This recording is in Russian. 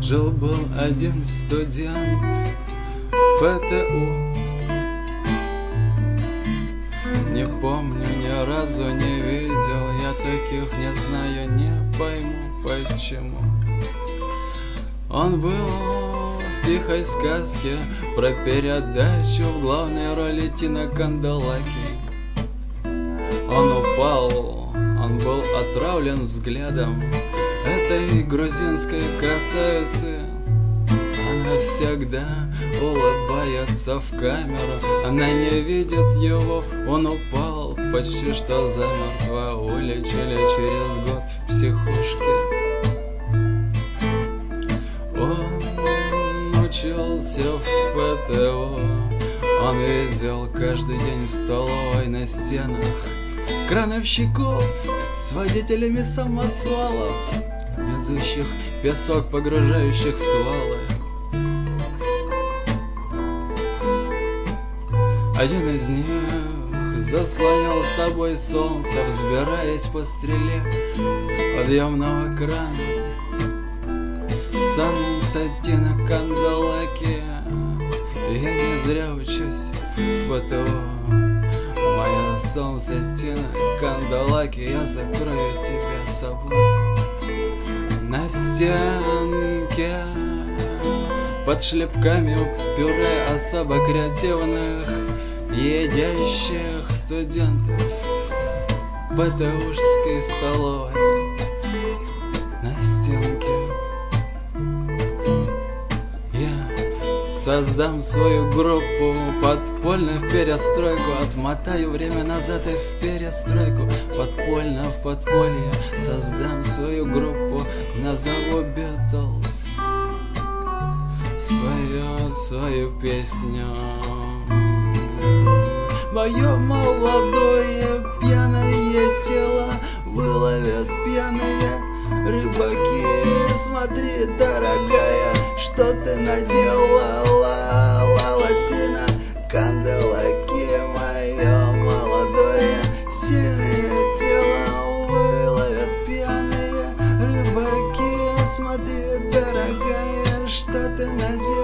Жил-был один студент ПТУ. Не помню, ни разу не видел я таких, не знаю, не пойму почему. Он был в тихой сказке про передачу, в главной роли Тина Канделаки. Он упал, он был отравлен взглядом этой грузинской красавицы. Она всегда улыбается в камеру, она не видит его, он упал почти что замертво. Улечили через год в психушке. Он учился в ПТУ, он видел каждый день в столовой на стенах крановщиков с водителями самосвалов, несущих песок, погружающих в свалы. Один из них заслонял собой солнце, взбираясь по стреле подъемного крана. Солнце Тина Канделаки, я не зря учусь в ПТУ. Мое солнце Тина Канделаки, я закрою тебя собой. На стенке под шлепками пюре особо креативных едящих студентов ПТУшской столовой. На стенке я создам свою группу подпольно в перестройку, отмотаю время назад и в перестройку. Подпольно в подполье создам свою группу, назову Битлз, спою свою песню. Мое молодое пьяное тело выловят пьяные рыбаки. Смотри, дорогая, что ты наделала, Тина Канделаки. Мое молодое сильное тело выловят пьяные рыбаки. Смотри, дорогая, что ты наделала.